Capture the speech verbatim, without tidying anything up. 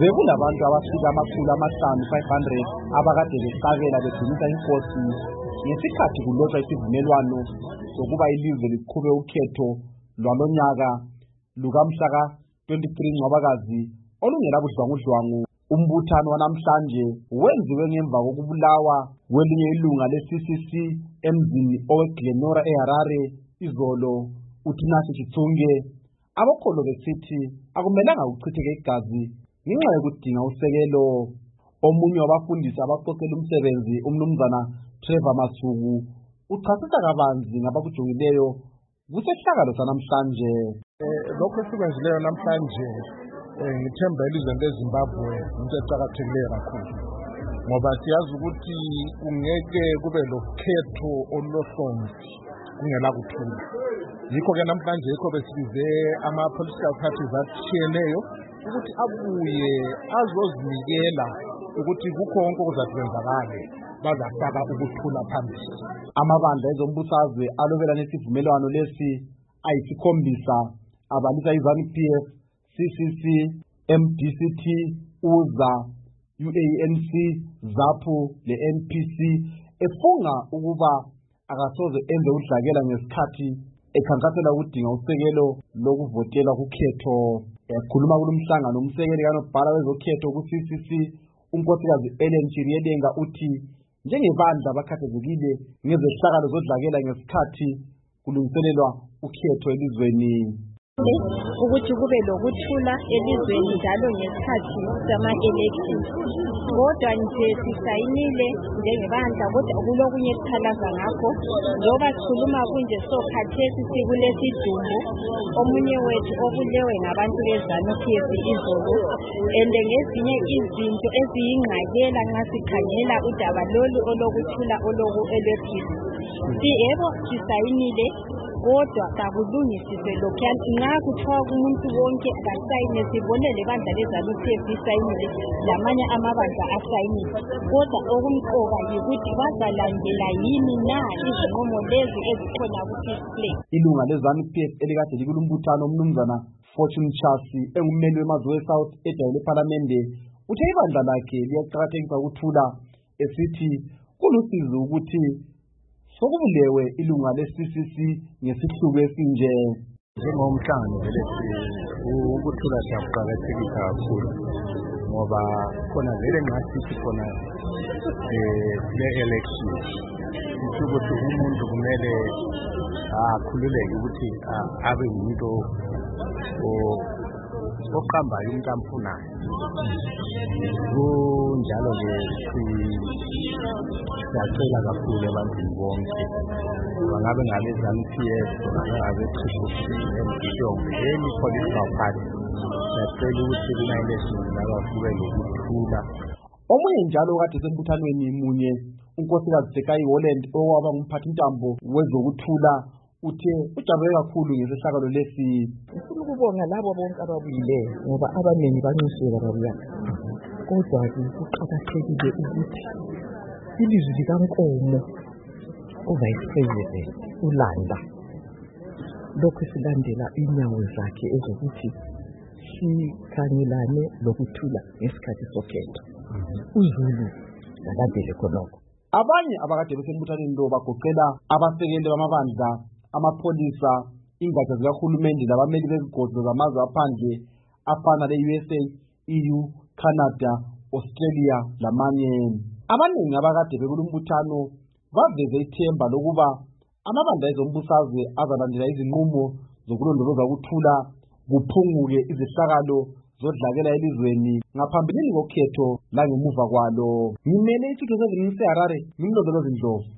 Bekulabantu abafika amakhulu amahlanu five hundred abakade besabela bedumisa inkosi ngesikhathi kulotshwa isivumelwano sokuba ilizwe liqhube ukhetho lwalonyaka lukamhlaka twenty-three Ncwabakazi olungela budlwangudlwangu. Umbuthano wanamhlanje wenziwe ngemva kokubulawa kwelinye ilunga le-C C C emzini oweGlenora eHarare izolo. Uthinathi Chitsunge abakholo besithi akumelanga kuchitheke igazi ngenxa yokudinga usekelo. Omunye wabafundisi abaqoqela umsebenzi umnumzana Trevor Masuku uchasisa kabanzi ngabakujongileyo kusehlakalo sanamhlanje. Lokho esikwenzileyo namhlanje ngithemba ilizwe leZimbabwe into eqakathekileyo kakhulu, ngoba siyazi ukuthi kungeke kube lokhetho olulohlonzi kungela kuthula. Yikho-ke namhlanje yikho besibize ama-political parties atshiyeneyo ukuthi abuye azozinikela ukuthi kukho konke okuzathi kwenzakale bazafaka ukuthula phambili. Amabandla ezombusazwe alobela nesivumelwano lesi ayisikhombisa abalisa iZANU P F, C C C, M D C T, U Z A, U A N C, ZAPU le-N P C efunga ukuba akasoze enze udlakela ngesikhathi ekhankasela ukudinga usekelo lokuvotela kukhetho. Ekhuluma kulomhlangano umsekeli kanobhala wezokhetho ku-C C C unkosikazi Ellen Chiriedenga uthi njengebandla bakhathazekile ngezehlakalo zodlakela ngesikhathi kulungiselelwa ukhetho elizweni. Ukuthi kube lokuthula elizweni njalo ngesikhathi sama-election. Kodwa nje sisayinile njengebandla kodwa kulokunye esikhalaza ngakho njengoba sikhuluma kunje sokhathesi sikulesidumbu omunye wethu obulewe ngabantu beZANU P F izolo, and ngezinye izinto eziyingqayela nxa sikhangela udaba lolu olokuthula oloku ele-peace. Yebo sisayinile kodwa kakulungisiswe lokhuyana nxa kuthiwa kumuntu wonke akasayine sibone lebandla leZANU P F isayinile lamanye amabandla asayinile, kodwa okumqoka yikuthi bazalandela yini na izinqumo lezi ezikhona ku-peace plan. Ilunga leZANU P F elikade likulumbuthano umnumzana Fortune Chasi engummeli wemazwe e-South edayile ephalamende uthe ibandla lakhe liyaqakathekisa ukuthula esithi kulusizi ukuthi sokubulewe ilunga le-C C C ngesihluku esinje. Njengomhlangano vele ukuthula siyakuqakathekisa kakhulu ngoba khona vele ngasithi khona le-election sithi ukuthi umuntu kumele akhululeke ukuthi abe ngumuntu oqambayo umuntu amfunayo. Kunjalo-ke siyacela kakhulu ebantwini bonke, bangabe ngabe-ZANU P F, bangabe-Triple C, M D C, any political party, siyacela ukuthi kuma-election laba kube lokuthula. Omunye njalo kade sembuthanweni munye unkosikazi Sekai Holland owaba ngumphathintambo wezokuthula uthe ujabule kakhulu ngesehlakalo lesi. Ufuna ukubonga labo bonke ababuyileyo ngoba abaningi banxuseka babuya, kodwa-ke kuqakathekile ukuthi ilizwi likankomo uvice president uLanga lokhu silandela inyawo zakhe ezokuthi sikhangelane lokuthula ngesikhathi sokhetho. uZulu kalandele khonokho. Abanye abakade besembuthaneni lo bagoqela abasekeli bamabandla, amapholisa, ingatsha zikahulumende labameli bezigodlo zamazwe aphandle afana le-U S A, E U, Canada, Australia lamanye. Abaningi abakade bekulumbuthano baveze ithemba lokuba amabandla ezombusazwe azalandela izinqumo zokulondoloza ukuthula kuphunguke izehlakalo zodlakela elizweni ngaphambilini kokhetho langemuva kwalo. Ngimele isitho sezinye seHarare, ngimlondolozi Ndlovu.